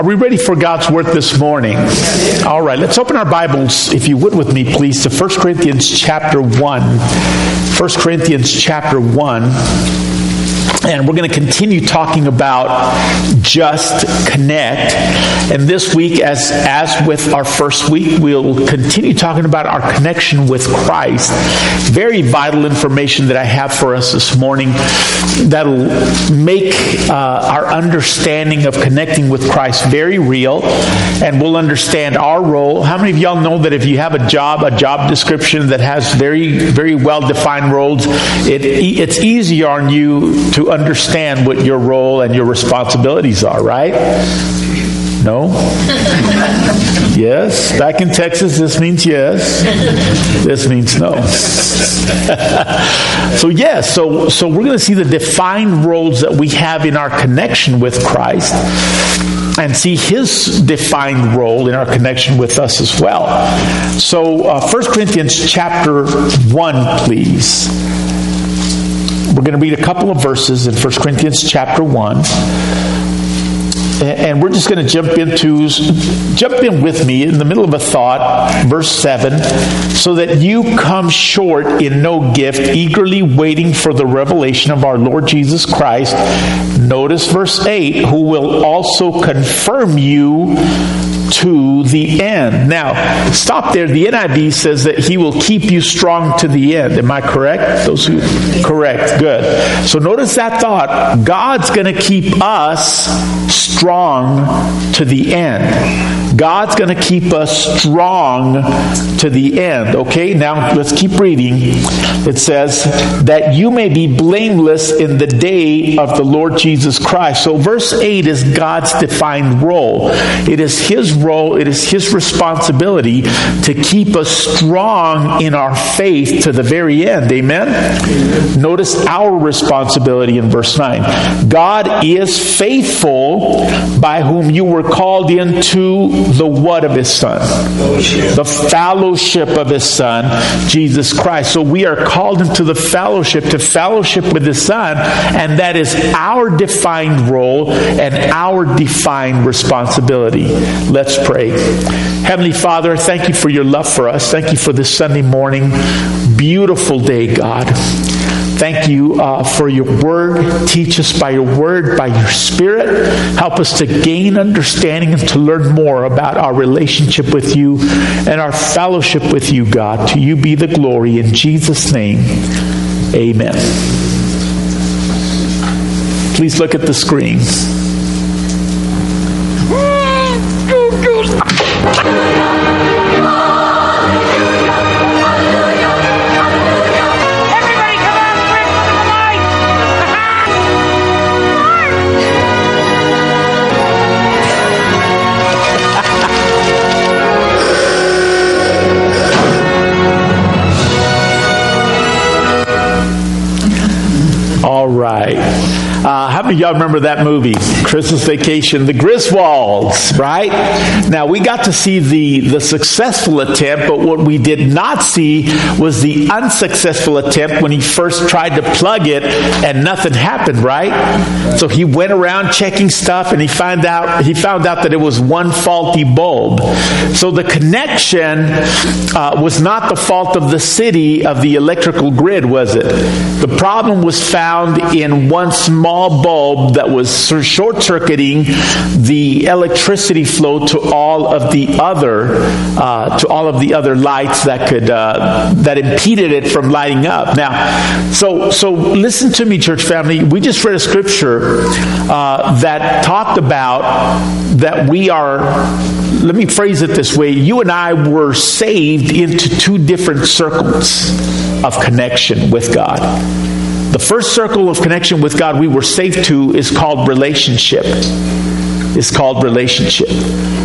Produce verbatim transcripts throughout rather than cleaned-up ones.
Are we ready for God's Word this morning? All right, let's open our Bibles, if you would with me, please, to First Corinthians chapter one. First Corinthians chapter one. And we're going to continue talking about just connect. And this week, as, as with our first week, we'll continue talking about our connection with Christ. Very vital information that I have for us this morning that'll make uh, our understanding of connecting with Christ very real. And we'll understand our role. How many of y'all know that if you have a job, a job description that has very, very well-defined roles, it, it's easier on you to understand what your role and your responsibilities are, right? No? Yes? Back in Texas, this means yes. This means no. So yes, so, so we're going to see the defined roles that we have in our connection with Christ and see His defined role in our connection with us as well. So uh, First Corinthians chapter one, please. We're going to read a couple of verses in First Corinthians chapter one. And we're just going to jump into, jump in with me in the middle of a thought, verse seven, so that you come short in no gift, eagerly waiting for the revelation of our Lord Jesus Christ. Notice verse eight, who will also confirm you to the end. Now, stop there. The N I V says that He will keep you strong to the end. Am I correct? Those who correct. Good. So notice that thought. God's going to keep us strong to the end. God's going to keep us strong to the end. Okay, now let's keep reading. It says that you may be blameless in the day of the Lord Jesus Christ. So verse eight is God's defined role. It is His role, it is His responsibility to keep us strong in our faith to the very end. Amen? Amen. Notice our responsibility in verse nine. God is faithful, by whom you were called into the what of His Son? Fellowship. The fellowship of His Son, Jesus Christ. So we are called into the fellowship, to fellowship with His Son, and that is our defined role and our defined responsibility. Let's pray. Heavenly Father, thank you for your love for us. Thank you for this Sunday morning. Beautiful day, God. Thank you uh, for your word. Teach us by your word, by your Spirit. Help us to gain understanding and to learn more about our relationship with you and our fellowship with you, God. To you be the glory. In Jesus' name, amen. Please look at the screen. All right. Uh, how many of y'all remember that movie, Christmas Vacation, The Griswolds, right? Now, we got to see the, the successful attempt, but what we did not see was the unsuccessful attempt when he first tried to plug it and nothing happened, right? So he went around checking stuff and he found out he found out that it was one faulty bulb. So the connection uh, was not the fault of the city, of the electrical grid, was it? The problem was found in one small bulb that was short-circuiting the electricity flow to all of the other uh, to all of the other lights that could uh, that impeded it from lighting up. Now, so so listen to me, church family. We just read a scripture uh, that talked about that we are. Let me phrase it this way: you and I were saved into two different circles of connection with God. The first circle of connection with God we were saved to is called relationship. It's called relationship.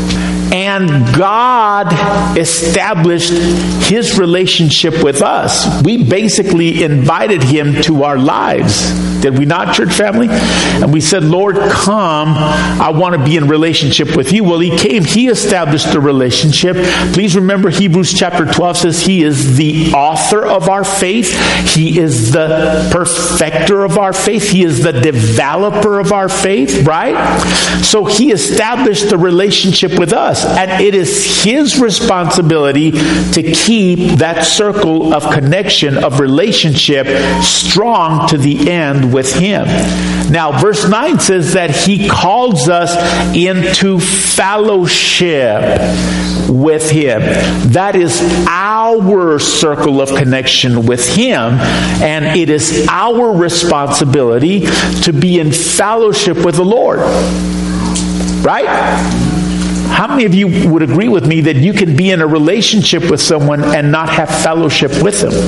And God established His relationship with us. We basically invited Him to our lives. Did we not, church family? And we said, Lord, come. I want to be in relationship with you. Well, He came. He established the relationship. Please remember Hebrews chapter twelve says He is the author of our faith. He is the perfecter of our faith. He is the developer of our faith, right? So He established the relationship with us. And it is His responsibility to keep that circle of connection, of relationship, strong to the end with Him. Now, verse nine says that He calls us into fellowship with Him. That is our circle of connection with Him, and it is our responsibility to be in fellowship with the Lord. Right? How many of you would agree with me that you can be in a relationship with someone and not have fellowship with them?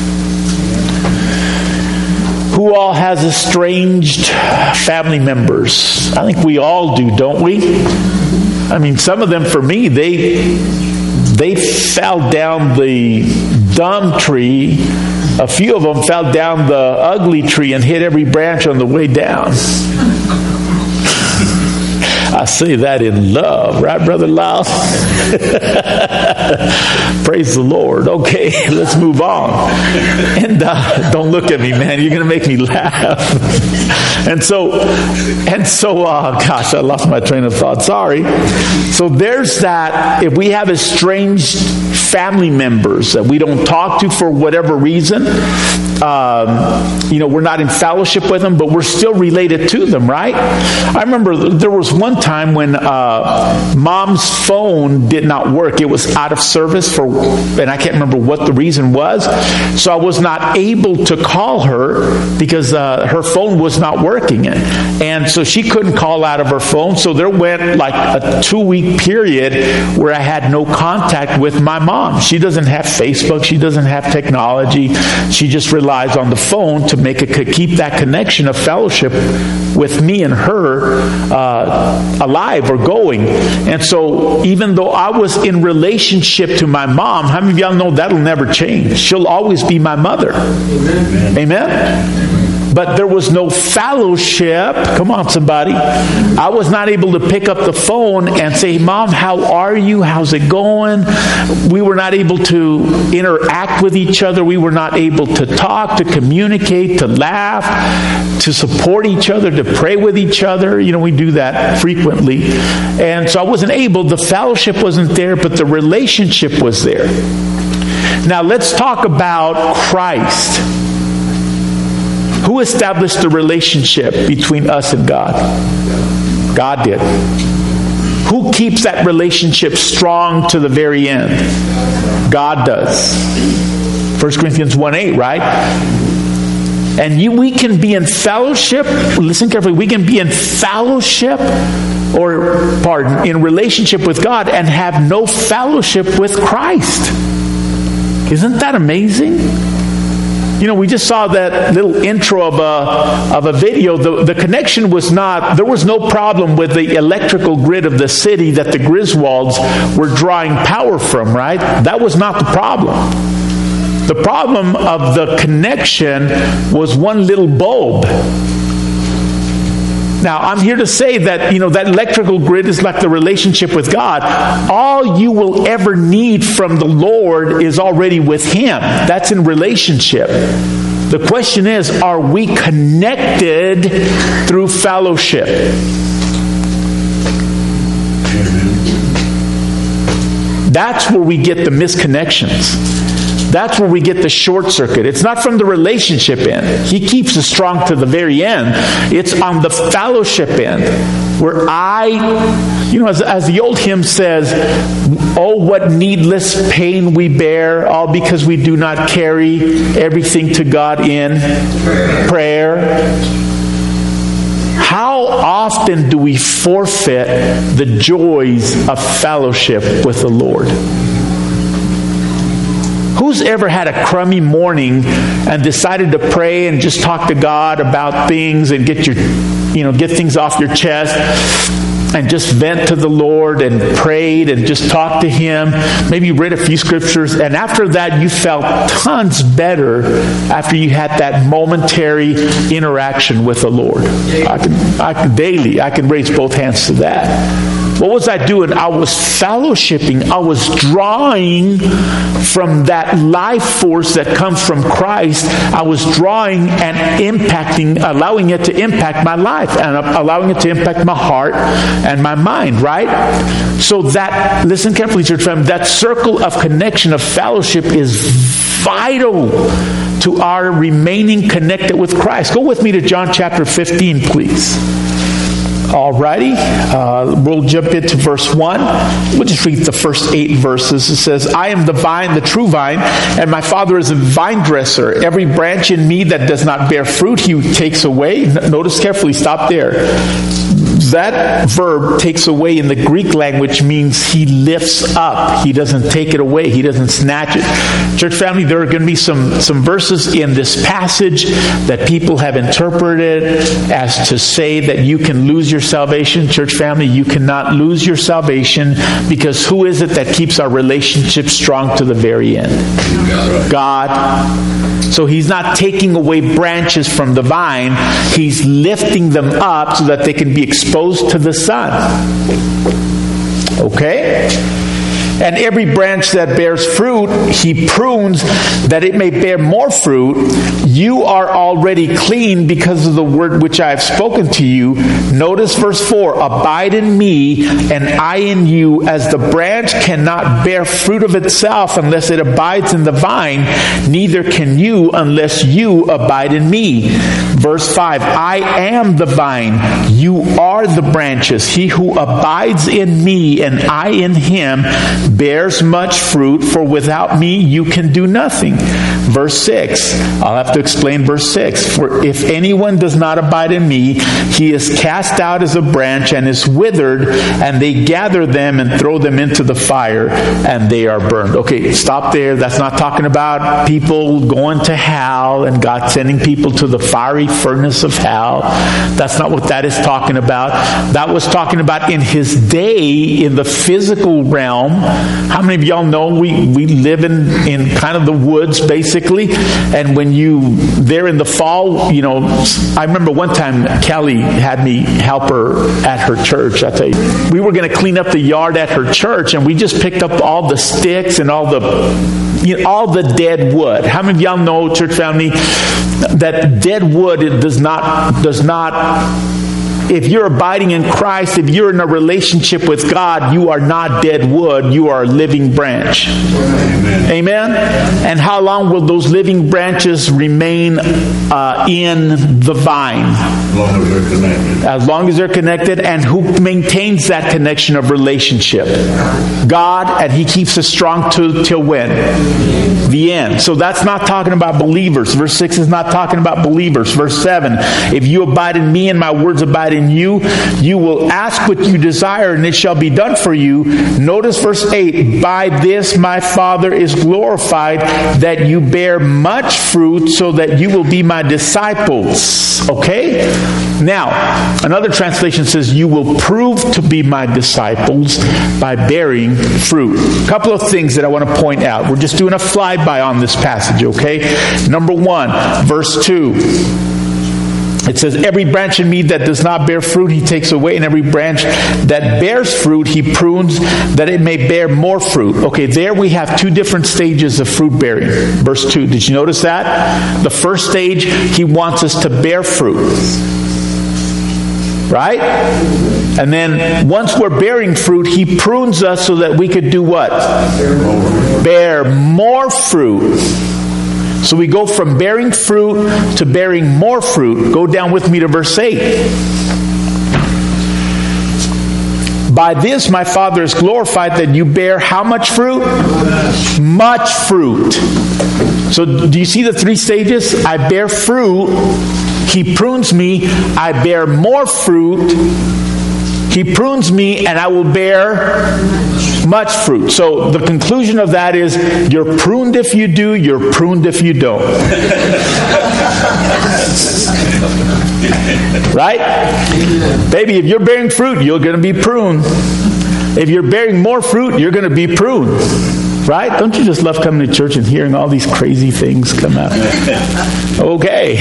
Who all has estranged family members? I think we all do, don't we? I mean, some of them, for me, they they fell down the dumb tree. A few of them fell down the ugly tree and hit every branch on the way down. I say that in love, right, Brother Lyle? Praise the Lord. Okay, let's move on. And uh, don't look at me, man. You're going to make me laugh. and so, and so, uh, gosh, I lost my train of thought. Sorry. So there's that. If we have estranged family members that we don't talk to for whatever reason, um, you know, we're not in fellowship with them, but we're still related to them, right? I remember there was one time when uh, Mom's phone did not work. It was out of service for, and I can't remember what the reason was. So I was not able to call her because uh, her phone was not working. And so she couldn't call out of her phone. So there went like a two-week period where I had no contact with my mom. She doesn't have Facebook. She doesn't have technology. She just relies on the phone to make a, keep that connection of fellowship with me and her uh, alive or going. And so even though I was in relationship to my mom, how many of y'all know that'll never change? She'll always be my mother. Amen? Amen? But there was no fellowship. Come on, somebody. I was not able to pick up the phone and say, Mom, how are you? How's it going? We were not able to interact with each other. We were not able to talk, to communicate, to laugh, to support each other, to pray with each other. You know, we do that frequently. And so I wasn't able, the fellowship wasn't there, but the relationship was there. Now let's talk about Christ. Who established the relationship between us and God? God did. Who keeps that relationship strong to the very end? God does. First Corinthians one eight, right? And you, we can be in fellowship, listen carefully, we can be in fellowship, or, pardon, in relationship with God and have no fellowship with Christ. Isn't that amazing? You know, we just saw that little intro of a of a video. The, the connection was not, there was no problem with the electrical grid of the city that the Griswolds were drawing power from, right? That was not the problem. The problem of the connection was one little bulb. Now, I'm here to say that, you know, that electrical grid is like the relationship with God. All you will ever need from the Lord is already with Him. That's in relationship. The question is, are we connected through fellowship? That's where we get the misconnections. That's where we get the short circuit. It's not from the relationship end. He keeps us strong to the very end. It's on the fellowship end. Where I, you know, as, as the old hymn says, oh, what needless pain we bear, all because we do not carry everything to God in prayer. How often do we forfeit the joys of fellowship with the Lord? Who's ever had a crummy morning and decided to pray and just talk to God about things and get your, you know, get things off your chest? and just vent to the Lord and prayed and just talked to Him. Maybe you read a few scriptures, and after that you felt tons better after you had that momentary interaction with the Lord. I can, I can daily, I can raise both hands to that. What was I doing? I was fellowshipping. I was drawing from that life force that comes from Christ. I was drawing and impacting, allowing it to impact my life and allowing it to impact my heart and my mind, right? So that, listen carefully, church family, that circle of connection, of fellowship is vital to our remaining connected with Christ. Go with me to John chapter fifteen, please. Alrighty, uh, we'll jump into verse one. We'll just read the first eight verses. It says, I am the vine, the true vine, and my Father is a vine dresser. Every branch in me that does not bear fruit, He takes away. Notice carefully, stop there. That verb, takes away, in the Greek language means He lifts up. He doesn't take it away. He doesn't snatch it. Church family, there are going to be some, some verses in this passage that people have interpreted as to say that you can lose your salvation. Church family, you cannot lose your salvation, because who is it that keeps our relationship strong to the very end? God. So He's not taking away branches from the vine. He's lifting them up so that they can be exposed to the sun. Okay? And every branch that bears fruit, He prunes that it may bear more fruit. You are already clean because of the word which I have spoken to you. Notice verse four. Abide in me, and I in you, as the branch cannot bear fruit of itself unless it abides in the vine, neither can you unless you abide in me. Verse five. I am the vine, you are the branches. He who abides in me and I in him bears much fruit, for without me you can do nothing. Verse six. I'll have to explain verse six. For if anyone does not abide in me, he is cast out as a branch and is withered, and they gather them and throw them into the fire, and they are burned. Okay, stop there. That's not talking about people going to hell and God sending people to the fiery furnace of hell. That's not what that is talking about. That was talking about in His day, in the physical realm. How many of y'all know we, we live in, in kind of the woods, basically? And when you, there in the fall, you know, I remember one time Kelly had me help her at her church. I tell you, we were going to clean up the yard at her church, and we just picked up all the sticks and all the, you know, all the dead wood. How many of y'all know, church family, that dead wood, it does not, does not, if you're abiding in Christ, if you're in a relationship with God, you are not dead wood, you are a living branch. Amen. Amen? And how long will those living branches remain uh, in the vine? As long as they're connected. As long as they're connected. And who maintains that connection of relationship? God, and He keeps us strong to, till when? The end. So that's not talking about believers. Verse six is not talking about believers. Verse seven, if you abide in me and my words abide in you, you will ask what you desire, and it shall be done for you. Notice verse eight, by this my Father is glorified, that you bear much fruit, so that you will be my disciples. Okay? Now, another translation says, you will prove to be my disciples by bearing fruit. A couple of things that I want to point out. We're just doing a flyby on this passage, okay? Number one, verse two. It says, every branch in me that does not bear fruit, He takes away, and every branch that bears fruit, He prunes, that it may bear more fruit. Okay, there we have two different stages of fruit bearing. Verse two, did you notice that? The first stage, He wants us to bear fruit. Right? And then once we're bearing fruit, He prunes us so that we could do what? Bear more fruit. So we go from bearing fruit to bearing more fruit. Go down with me to verse eight. By this my Father is glorified, that you bear how much fruit? Much fruit. So do you see the three stages? I bear fruit. He prunes me. I bear more fruit. He prunes me and I will bear much fruit. So the conclusion of that is, you're pruned if you do, you're pruned if you don't. Right? Baby, if you're bearing fruit, you're going to be pruned. If you're bearing more fruit, you're going to be pruned. Right? Don't you just love coming to church and hearing all these crazy things come out? Okay.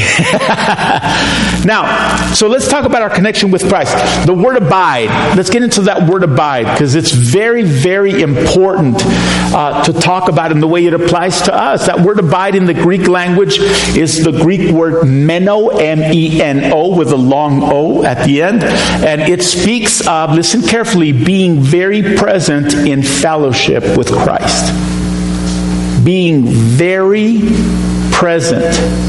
Now, so let's talk about our connection with Christ. The word abide. Let's get into that word abide, because it's very, very important uh, to talk about in the way it applies to us. That word abide in the Greek language is the Greek word meno, M E N O, with a long O at the end. And it speaks of, listen carefully, being very present in fellowship with Christ. Being very present.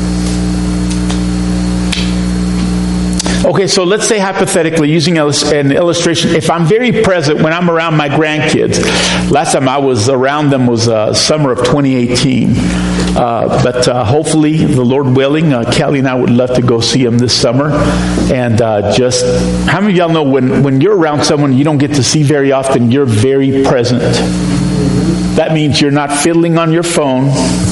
Okay, so let's say hypothetically, using an illustration, if I'm very present when I'm around my grandkids. Last time I was around them was uh, summer of twenty eighteen. Uh, but uh, hopefully, the Lord willing, uh, Kelly and I would love to go see them this summer. And uh, just, how many of y'all know when, when you're around someone you don't get to see very often, you're very present? That means you're not fiddling on your phone.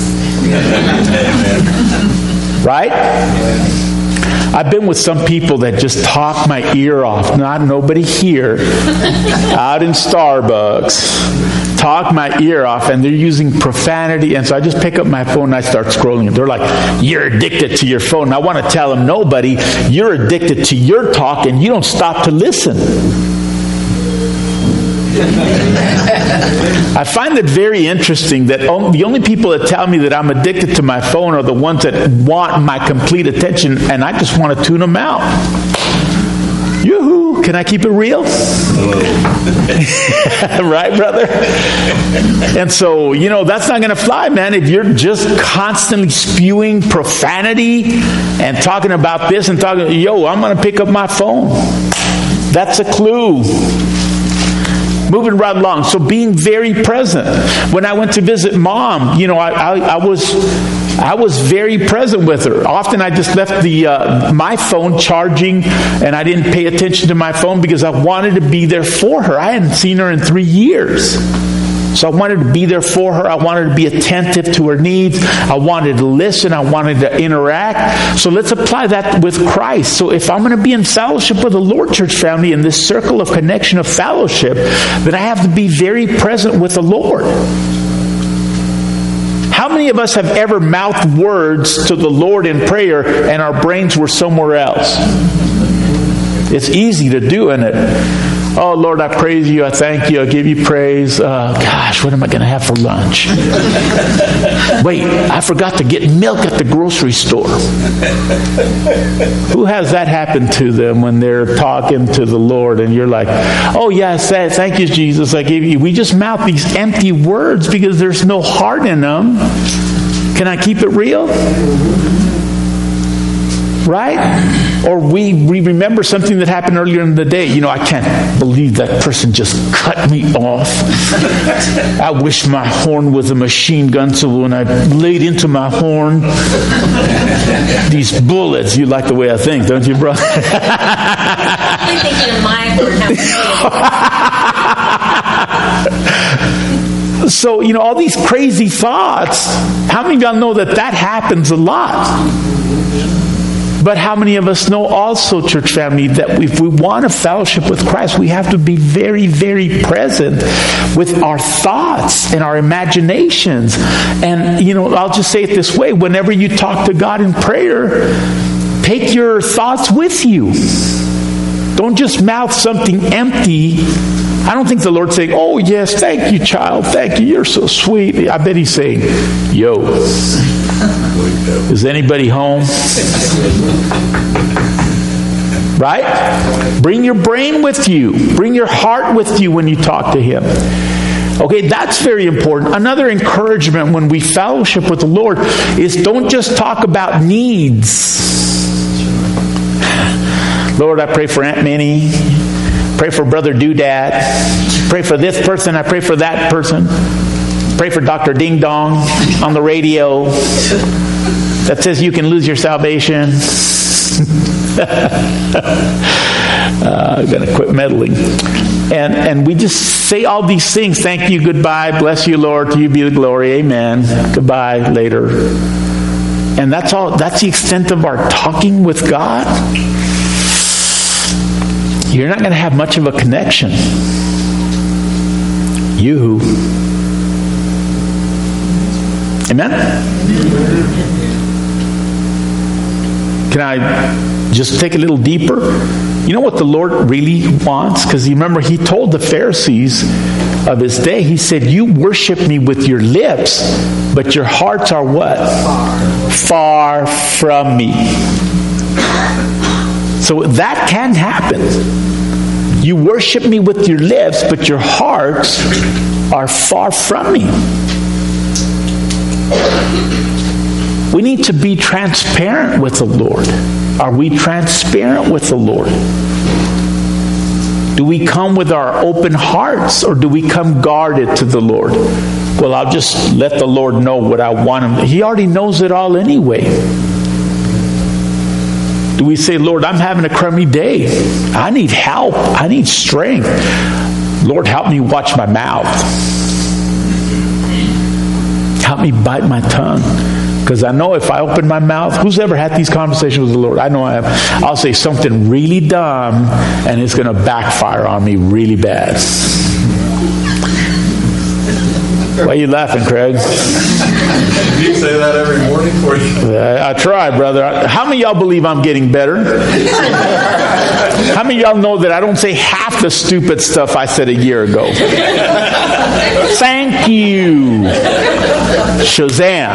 Right? I've been with some people that just talk my ear off. Not nobody here. Out in Starbucks. Talk my ear off, and they're using profanity. And so I just pick up my phone and I start scrolling. And they're like, you're addicted to your phone. And I want to tell them, nobody, you're addicted to your talk and you don't stop to listen. I find it very interesting that only, the only people that tell me that I'm addicted to my phone are the ones that want my complete attention, and I just want to tune them out. Yoo-hoo! Can I keep it real? Right, brother? And so, you know, that's not going to fly, man. If you're just constantly spewing profanity and talking about this and talking, yo, I'm going to pick up my phone. That's a clue. Moving right along. So being very present. When I went to visit mom, you know, I, I, I was I was very present with her. Often I just left the uh, my phone charging, and I didn't pay attention to my phone because I wanted to be there for her. I hadn't seen her in three years. So I wanted to be there for her. I wanted to be attentive to her needs. I wanted to listen. I wanted to interact. So let's apply that with Christ. So if I'm going to be in fellowship with the Lord Church family in this circle of connection of fellowship, then I have to be very present with the Lord. How many of us have ever mouthed words to the Lord in prayer and our brains were somewhere else? It's easy to do, isn't it? Oh, Lord, I praise you. I thank you. I give you praise. Uh, gosh, what am I going to have for lunch? Wait, I forgot to get milk at the grocery store. Who has that happen to them when they're talking to the Lord and you're like, oh, yes, thank you, Jesus. I gave you. We just mouth these empty words because there's no heart in them. Can I keep it real? Right? Or we, we remember something that happened earlier in the day. You know, I can't believe that person just cut me off. I wish my horn was a machine gun, so when I laid into my horn, these bullets, you like the way I think, don't you, brother? I'm thinking of my horn. So, you know, all these crazy thoughts, how many of y'all know that that happens a lot? But how many of us know also, church family, that if we want a fellowship with Christ, we have to be very, very present with our thoughts and our imaginations. And, you know, I'll just say it this way. Whenever you talk to God in prayer, take your thoughts with you. Don't just mouth something empty. I don't think the Lord's saying, oh, yes, thank you, child. Thank you. You're so sweet. I bet He's saying, yo, is anybody home? Right? Bring your brain with you. Bring your heart with you when you talk to Him. Okay, that's very important. Another encouragement when we fellowship with the Lord is don't just talk about needs. Lord, I pray for Aunt Minnie. Pray for Brother Doodad. Pray for this person. I pray for that person. Pray for Doctor Ding Dong on the radio that says you can lose your salvation. uh, I'm going to quit meddling. And and we just say all these things. Thank you, goodbye, bless you, Lord, to you be the glory, amen, goodbye, later. And that's all. That's the extent of our talking with God. You're not going to have much of a connection. You. Amen? Can I just take a little deeper? You know what the Lord really wants? Because you remember He told the Pharisees of His day, He said, you worship me with your lips, but your hearts are what? Far from me. So that can happen. You worship me with your lips, but your hearts are far from me. We need to be transparent with the Lord. Are we transparent with the Lord? Do we come with our open hearts, or do we come guarded to the Lord? Well, I'll just let the Lord know what I want Him. He already knows it all anyway. Do we say, Lord, I'm having a crummy day. I need help. I need strength. Lord, help me watch my mouth. Help me bite my tongue. Because I know if I open my mouth, who's ever had these conversations with the Lord? I know I have. I'll say something really dumb, and it's going to backfire on me really bad. Why are you laughing, Craig? Do you say that every morning for you? I, I try, brother. How many of y'all believe I'm getting better? How many of y'all know that I don't say half the stupid stuff I said a year ago? Thank you. Shazam.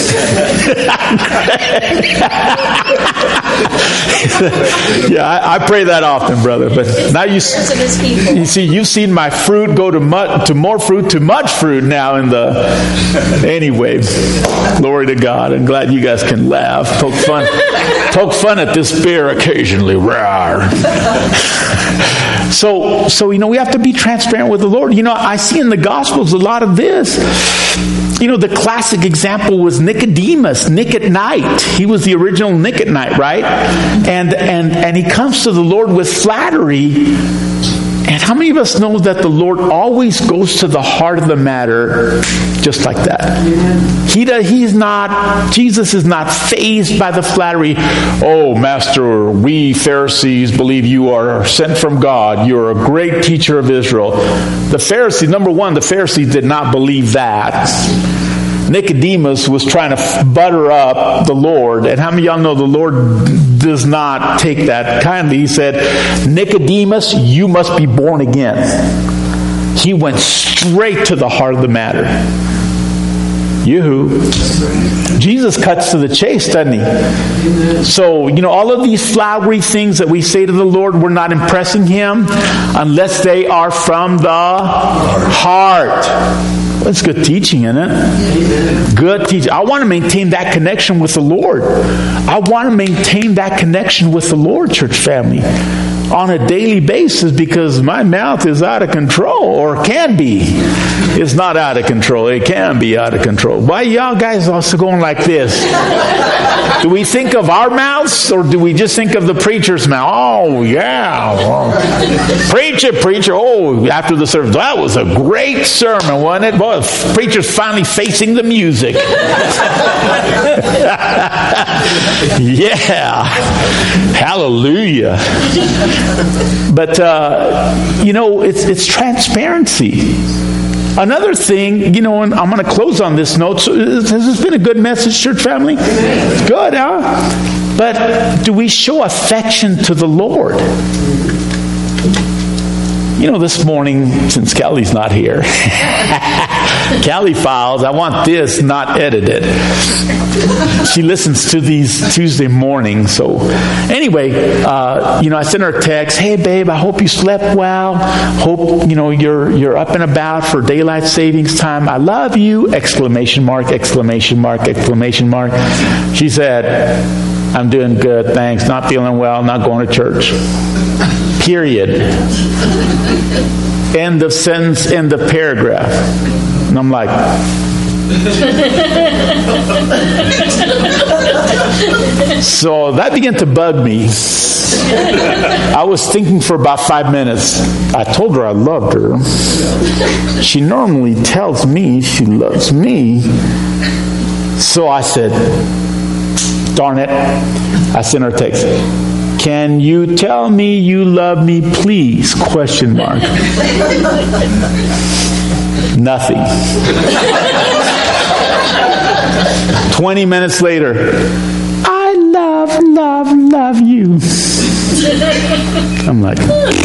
Yeah, I, I pray that often, brother. But now you, you see, you've seen my fruit go to much, to more fruit, to much fruit now in the. Anyway, glory to God. I'm glad you guys can laugh, poke fun, poke fun at this beer occasionally. Rawr. So, so you know, we have to be transparent with the Lord. You know, I see in the Gospels a lot of this. You know, the classic example was Nicodemus, Nick at night. He was the original Nick at night, right? And and and he comes to the Lord with flattery. And how many of us know that the Lord always goes to the heart of the matter just like that? He does, he's not, Jesus is not fazed by the flattery. Oh, Master, we Pharisees believe you are sent from God. You're a great teacher of Israel. The Pharisees, number one, the Pharisees did not believe that. Nicodemus was trying to butter up the Lord. And how many of y'all know the Lord does not take that kindly? He said, Nicodemus, you must be born again. He went straight to the heart of the matter. Yoo-hoo. Jesus cuts to the chase, doesn't He? So, you know, all of these flowery things that we say to the Lord, we're not impressing Him unless they are from the heart. That's good teaching, isn't it? Good teaching. I want to maintain that connection with the Lord. I want to maintain that connection with the Lord, church family, on a daily basis, because my mouth is out of control, or can be. It's not out of control. It can be out of control. Why y'all guys also going like this? Do we think of our mouths, or do we just think of the preacher's mouth? Oh, yeah. Well, preach it, preacher. Oh, after the service, that was a great sermon, wasn't it? Boy, the preacher's finally facing the music. Yeah. Hallelujah. But, uh, you know, it's it's transparency. Another thing, you know, and I'm going to close on this note. So has this been a good message, church family? It's good, huh? But do we show affection to the Lord? You know, this morning, since Kelly's not here, Kelly files, I want this not edited. She listens to these Tuesday mornings. So anyway, uh, you know, I sent her a text. Hey, babe, I hope you slept well. Hope, you know, you're you're up and about for daylight savings time. I love you! Exclamation mark, exclamation mark, exclamation mark. She said, I'm doing good, thanks. Not feeling well, not going to church. Period. End of sentence, end of paragraph. And I'm like, so that began to bug me. I was thinking for about five minutes. I told her I loved her. She normally tells me she loves me. So I said, darn it. I sent her a text. Can you tell me you love me, please? Question mark. Nothing. Twenty minutes later, I love, love, love you. I'm like,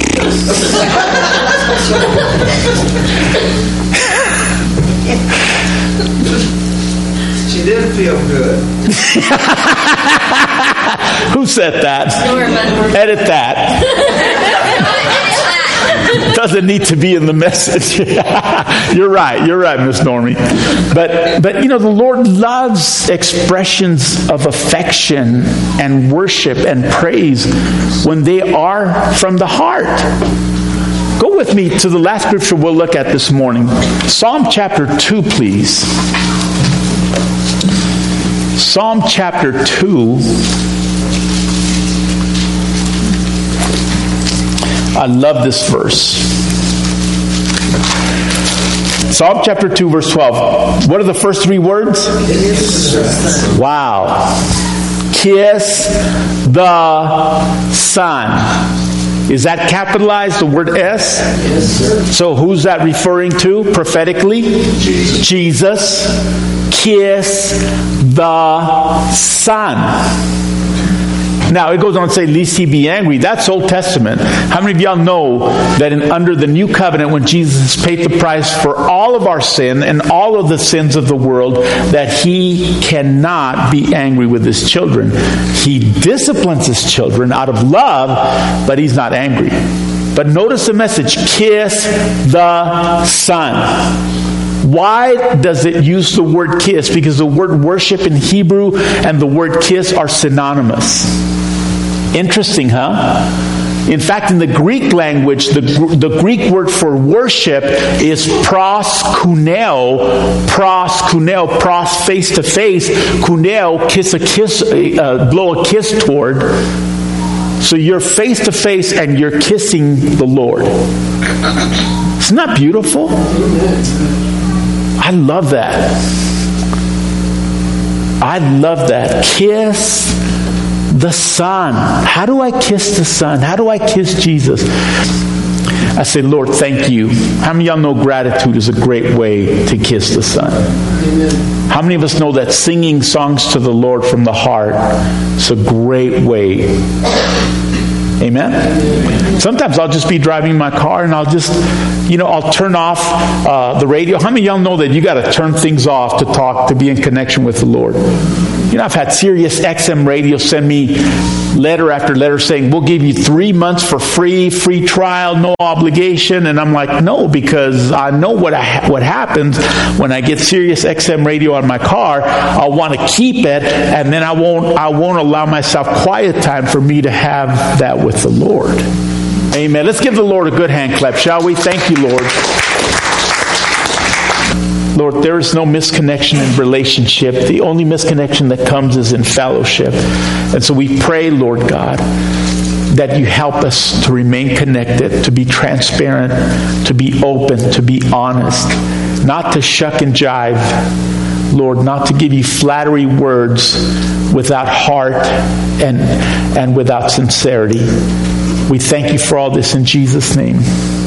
she didn't feel good. Who said that? Norma. Edit that. Doesn't need to be in the message. You're right. You're right, Miss Normie. But, but you know, the Lord loves expressions of affection and worship and praise when they are from the heart. Go with me to the last scripture we'll look at this morning. Psalm chapter two, please. Psalm chapter two. I love this verse. Psalm chapter two, verse twelve. What are the first three words? Wow. Kiss the Son. Is that capitalized, the word S? Yes, sir. So who's that referring to prophetically? Jesus. Jesus. Kiss the Son. Now, it goes on to say, lest he be angry. That's Old Testament. How many of y'all know that in, under the new covenant, when Jesus paid the price for all of our sin and all of the sins of the world, that he cannot be angry with his children. He disciplines his children out of love, but he's not angry. But notice the message, kiss the Son. Why does it use the word kiss? Because the word worship in Hebrew and the word kiss are synonymous. Interesting, huh? In fact, in the Greek language, the, the Greek word for worship is proskuneo. Proskuneo, pros, face to face. Kuneo, kiss a kiss, uh, blow a kiss toward. So you're face to face and you're kissing the Lord. Isn't that beautiful? I love that. I love that. Kiss the Son. How do I kiss the Son? How do I kiss Jesus? I say, Lord, thank you. How many of y'all know gratitude is a great way to kiss the Son? Amen. How many of us know that singing songs to the Lord from the heart is a great way? Amen? Sometimes I'll just be driving my car and I'll just, you know, I'll turn off uh, the radio. How many of y'all know that you got to turn things off to talk, to be in connection with the Lord? You know, I've had Sirius X M radio send me letter after letter saying, we'll give you three months for free, free trial, no obligation. And I'm like, no, because I know what I, what happens when I get Sirius X M radio on my car. I'll want to keep it, and then I won't, I won't allow myself quiet time for me to have that with the Lord. Amen. Let's give the Lord a good hand clap, shall we? Thank you, Lord. Lord, there is no misconnection in relationship. The only misconnection that comes is in fellowship. And so we pray, Lord God, that you help us to remain connected, to be transparent, to be open, to be honest, not to shuck and jive, Lord, not to give you flattery words without heart and, and without sincerity. We thank you for all this in Jesus' name.